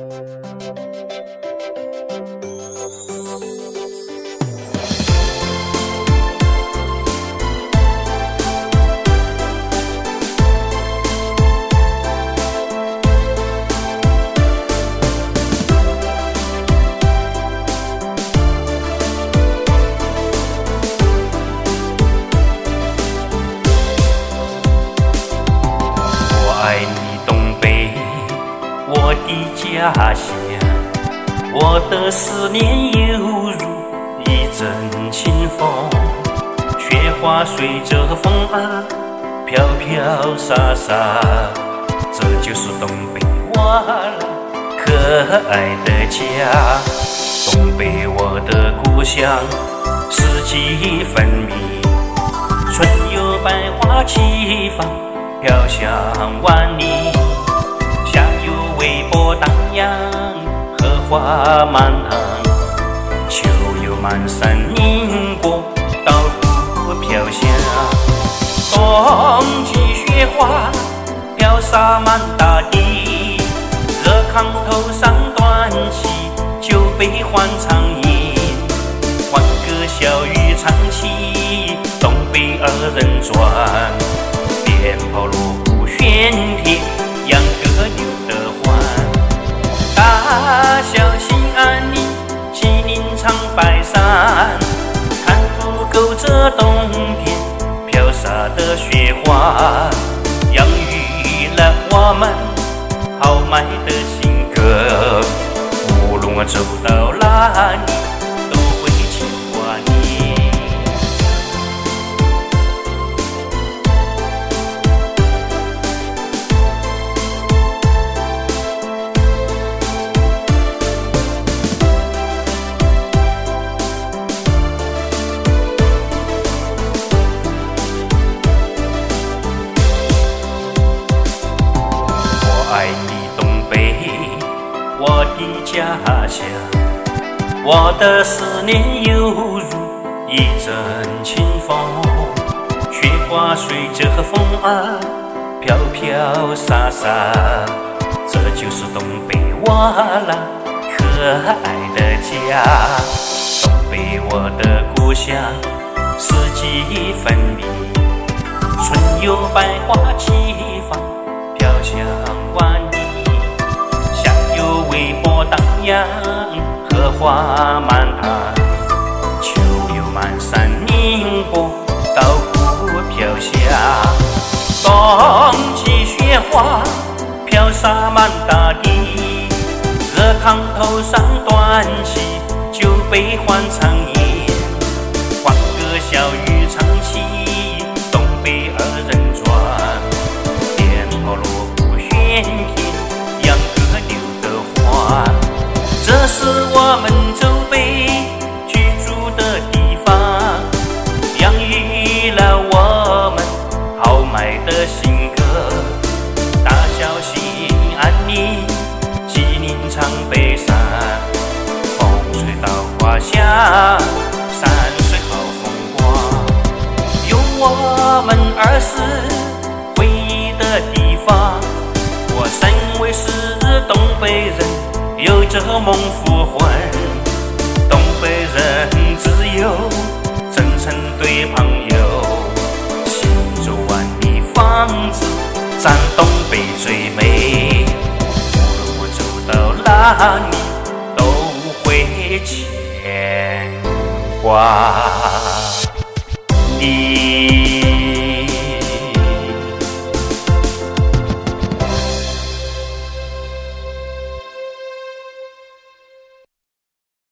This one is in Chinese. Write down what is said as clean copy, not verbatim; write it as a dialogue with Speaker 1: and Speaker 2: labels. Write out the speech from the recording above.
Speaker 1: 我的家乡，我的思念犹如一阵清风，雪花随着风儿飘飘洒洒，这就是东北我可爱的家。东北我的故乡，四季分明，春有百花齐放，飘香万里。夏有微波荡漾，荷花满堂；秋有满山凝波，稻谷飘香。冬季雪花飘洒满大地，热炕头上端起酒杯欢畅饮，欢歌笑语唱起东北二人转，鞭炮锣鼓喧天，秧歌扭得欢，大小心安宁，吉林长白山，看不够这冬天飘洒的雪花，养育了我们豪迈的性格，无论我走到哪里都会牵挂你。我的家乡，我的思念犹如一阵清风，雪花随着风儿飘飘洒洒，这就是东北我那可爱的家。东北我的故乡，四季分明，春有百花齐放，飘香万里。微波荡漾，荷花满堂；秋有满山凝波，稻谷飘香。冬季雪花飘洒满大地，热炕头上端起酒杯欢畅饮，欢歌笑语唱起东北二人转，鞭炮锣鼓喧天，秧歌扭得欢。这是我们周北居住的地方，养育了我们豪迈的性格，大小心安宁，吉林长北山，风吹稻花香，山水好风光，有我们儿时回忆的地方。我身为是东北人，有着梦复魂，东北人自有真诚对朋友，心中万里房子赞东北最美，无论我走到哪里都会牵挂你。